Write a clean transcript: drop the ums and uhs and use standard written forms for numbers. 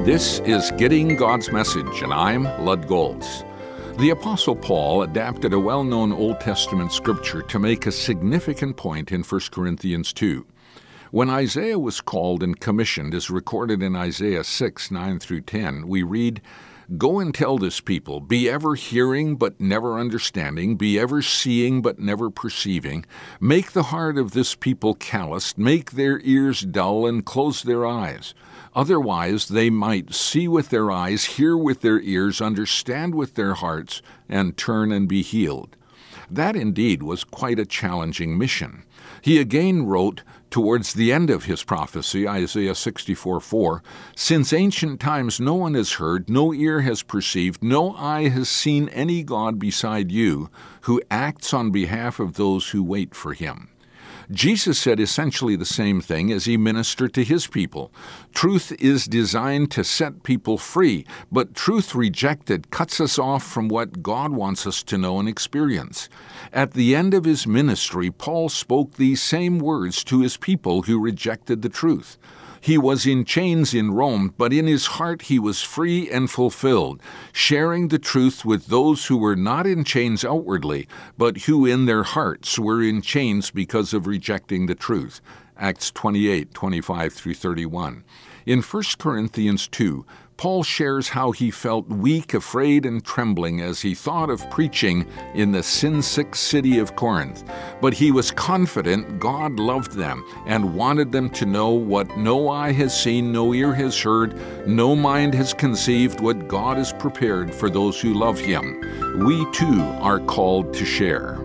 This is Getting God's Message, and I'm Lud Golds. The Apostle Paul adapted a well-known Old Testament scripture to make a significant point in 1 Corinthians 2. When Isaiah was called and commissioned, as recorded in Isaiah 6, 9 through 10, we read, "Go and tell this people, be ever hearing but never understanding, be ever seeing but never perceiving. Make the heart of this people calloused, make their ears dull, and close their eyes. Otherwise they might see with their eyes, hear with their ears, understand with their hearts, and turn and be healed." That indeed was quite a challenging mission. He again wrote towards the end of his prophecy, Isaiah 64:4, "Since ancient times no one has heard, no ear has perceived, no eye has seen any God beside you, who acts on behalf of those who wait for him." Jesus said essentially the same thing as he ministered to his people. Truth is designed to set people free, but truth rejected cuts us off from what God wants us to know and experience. At the end of his ministry, Paul spoke these same words to his people who rejected the truth. He was in chains in Rome, but in his heart he was free and fulfilled, sharing the truth with those who were not in chains outwardly, but who in their hearts were in chains because of rejecting the truth. Acts 28, 25 through 31. In 1 Corinthians 2, Paul shares how he felt weak, afraid, and trembling as he thought of preaching in the sin-sick city of Corinth. But he was confident God loved them and wanted them to know what no eye has seen, no ear has heard, no mind has conceived, what God has prepared for those who love him. We too are called to share.